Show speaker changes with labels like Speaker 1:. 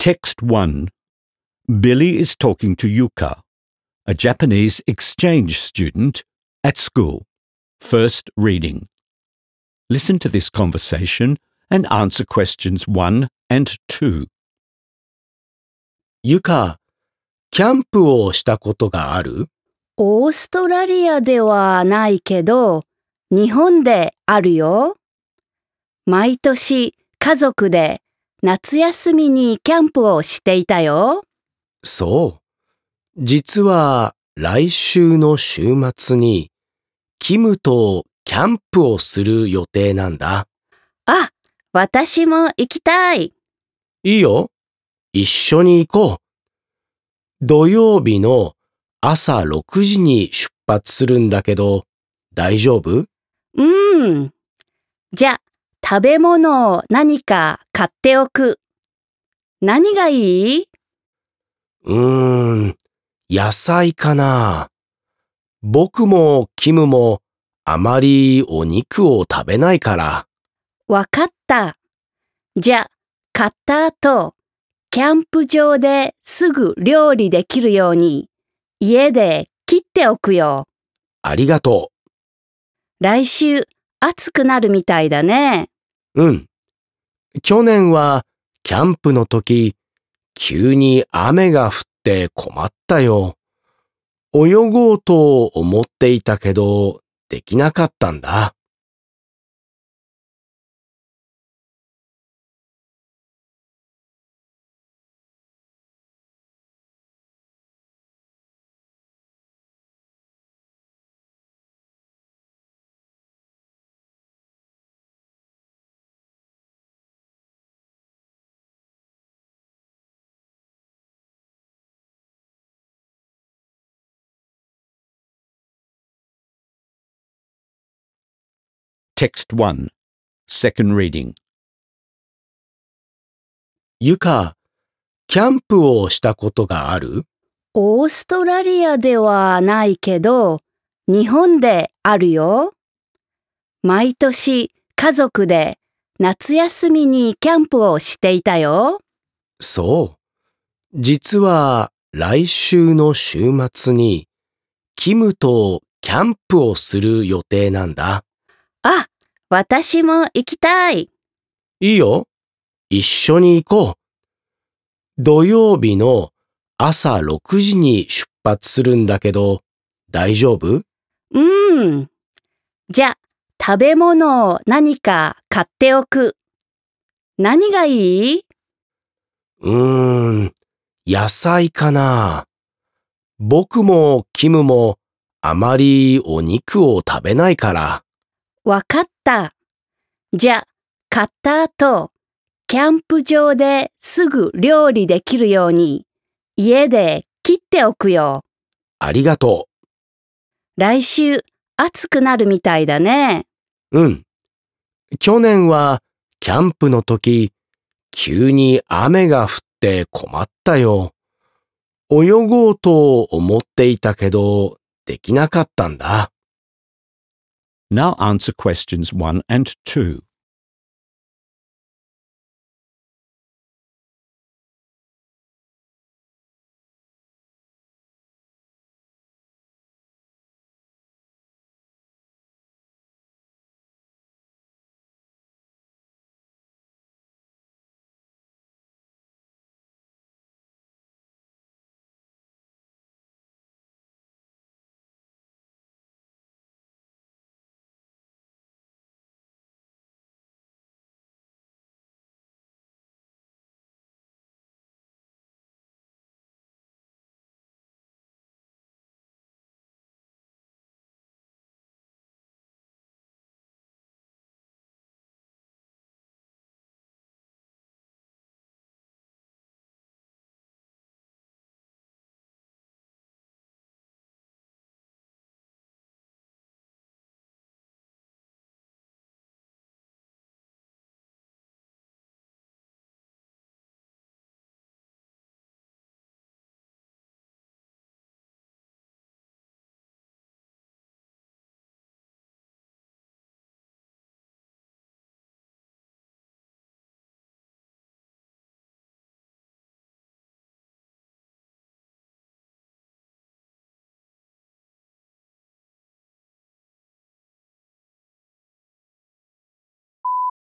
Speaker 1: Text 1. Billy is talking to Yuka, a Japanese exchange student at school. First reading. Listen to this conversation and answer questions 1 and 2.
Speaker 2: ゆか、キャンプをしたことがある？
Speaker 3: オーストラリアではないけど、日本であるよ。毎年家族で夏休みにキャンプをしていたよ。
Speaker 2: そう。実は来週の週末にキムとキャンプをする予定なんだ。
Speaker 3: あ、私も行きたい。
Speaker 2: いいよ。一緒に行こう。土曜日の朝6時に出発するんだけど、大丈夫？
Speaker 3: じゃ、食べ物を何か買っておく。何がいい？
Speaker 2: 野菜かな。僕もキムもあまりお肉を食べないから。
Speaker 3: わかった。じゃ、買った後、キャンプ場ですぐ料理できるように、家で切っておくよ。
Speaker 2: ありがと
Speaker 3: う。来週、暑くなるみたいだね。
Speaker 2: 去年はキャンプの時、急に雨が降って困ったよ。泳ごうと思っていたけど、できなかったんだ。
Speaker 1: Text 1. Second reading.
Speaker 2: ゆか、キャンプをしたことがある？
Speaker 3: オーストラリアではないけど、日本であるよ。毎年家族で夏休みにキャンプをしていたよ。
Speaker 2: そう。実は来週の週末にキムとキャンプをする予定なんだ。
Speaker 3: あ、私も行きたい。
Speaker 2: いいよ。一緒に行こう。土曜日の朝6時に出発するんだけど、大丈夫？
Speaker 3: じゃ、食べ物を何か買っておく。何がいい？
Speaker 2: 野菜かな。僕もキムもあまりお肉を食べないから。
Speaker 3: わかった。じゃ、買った後、キャンプ場ですぐ料理できるように、家で切っておくよ。
Speaker 2: ありがと
Speaker 3: う。来週、暑くなるみたいだね。
Speaker 2: 去年はキャンプの時、急に雨が降って困ったよ。泳ごうと思っていたけど、できなかったんだ。
Speaker 1: Now answer questions 1 and 2.